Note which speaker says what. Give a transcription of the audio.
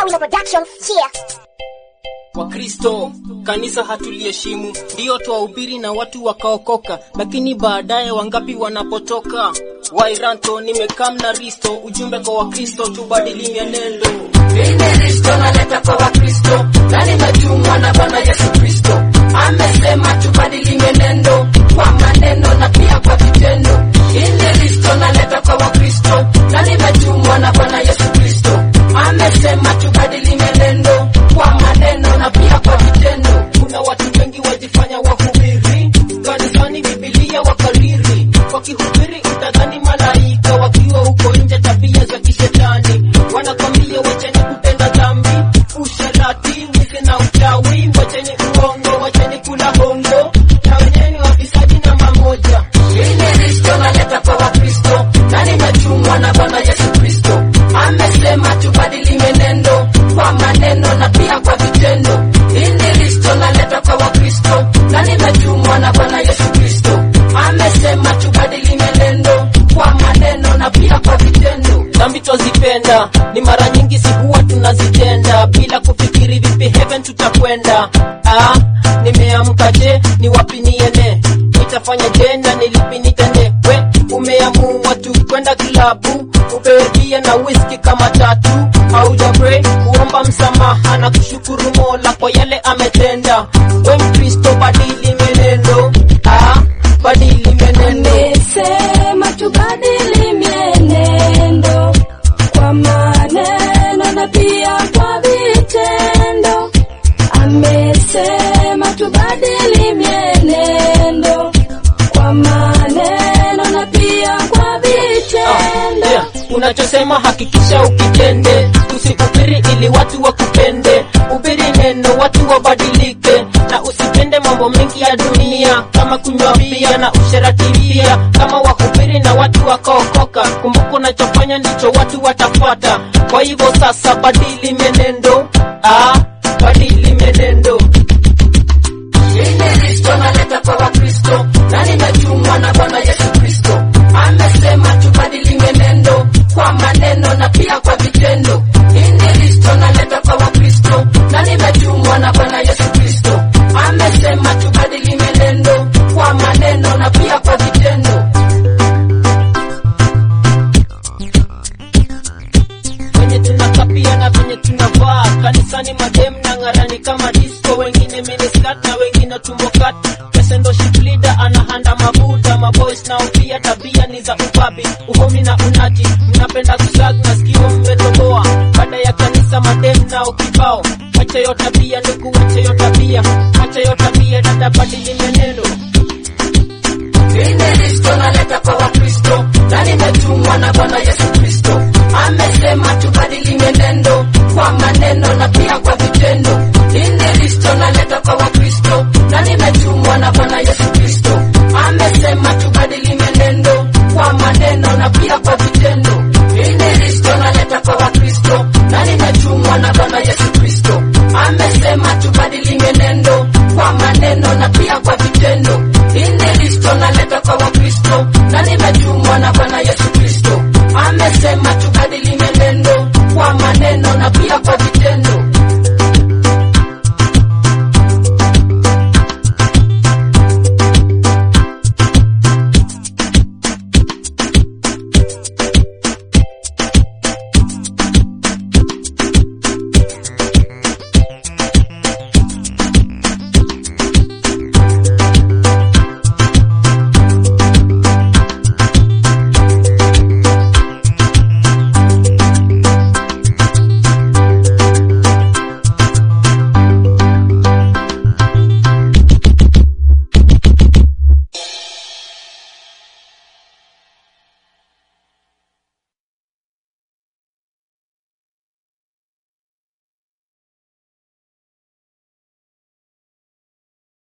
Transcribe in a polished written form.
Speaker 1: Paulo Productions, cheer.
Speaker 2: Wakristo, kanisa hatuliheshimu, ndio tuwahubiri na watu wakaokoka, lakini baadaye wangapi wanapotoka? Wairanto nimekam na Risto, ujumbe kwa Wakristo tubadili mienendo.
Speaker 3: Mimi Risto naleta kwa Wakristo, na nimetumwa na Bwana Yesu Kristo. Amesema tubadili mienendo kwa maneno na pia kwa vitendo. Mimi Risto naleta kwa Wakristo, na nimetumwa na Bwana Yesu Kristo. Amesema tubadili mienendo kwa maneno na pia kwa vitendo.
Speaker 2: Kuna watu wengi wajifanya wahubiri, kanisani Biblia wakariri, wakihubiri utadhani malaika, wakiwa huko nje tabia za kishetani. Wanakwambia wacheni kutenda dhambi, usherati, wizi na uchawi, wacheni uongo, wacheni kula hongo, na wenyewe wafisadi na mamoja.
Speaker 3: Mimi Risto naleta kwa Wakristo, na nimetumwa na Bwana Yesu Kristo. Amesema tubadili mienendo kwa maneno na pia kwa vitendo. Mimi Risto naleta kwa Wakristo, na nimetumwa na Bwana Yesu Kristo. Amesema tubadili mienendo kwa maneno na pia kwa vitendo.
Speaker 2: Dhambi twazipenda, ni mara nyingi si huwa tunazitenda, bila kufikiri vipi heaven tutakwenda. Nimeamka je, ni wapi niende? Nitafanya je na nilipi nitende? Umeamua tu kwenda klabu, upewe bia na whisky kama tatu. Hauja pray, kuomba msamaha na kushukuru Mola kwa yale ametenda. We Mkristo badili mienendo, badili mienendo.
Speaker 4: Amesema tubadili mienendo kwa maneno na pia kwa vitendo. Amesema tubadili mienendo kwa maneno na pia kwa vitendo.
Speaker 2: Unachosema hakikisha ukitende, usihubiri ili watu wakupende. Hubiri neno watu wabadilike, na usipende mambo mengi ya dunia kama kunywa bia na usherati pia. Kama wahubiri na watu wakaokoka, kumbuka unachofanya ndicho watu watafuata. Kwa hivyo sasa badili mienendo, badili mienendo.
Speaker 3: Mimi Risto naleta kwa Wakristo, na nimetumwa na Bwana Yesu Kristo. Amesema tubadili mienendo kwa maneno na pia kwa vitendo. Mimi Risto naleta kwa Wakristo, na nimetumwa na Bwana Yesu Kristo. Amesema tubadili mienendo kwa maneno na pia kwa vitendo.
Speaker 2: Venye tunakapia na venye tunavaa, kanisani madem na ngarani kama disco, wengine miniskirt na wengine tumbokat. Pesendo ship leader anahanda mabuta, maboys nao pia tabia ni za ubabi, uhomi na unati. Mnapenda kusag na sikio mmetoboa, baada ya kanisa madem nao kibao. Wacha yo tabia ndugu, wacha yo tabia, wacha yo tabia dada, badili mienendo.
Speaker 3: Mimi Risto naleta kwa Wakristo, na nimetumwa na Bwana Yesu Kristo. Amesema tubadili mienendo kwa maneno na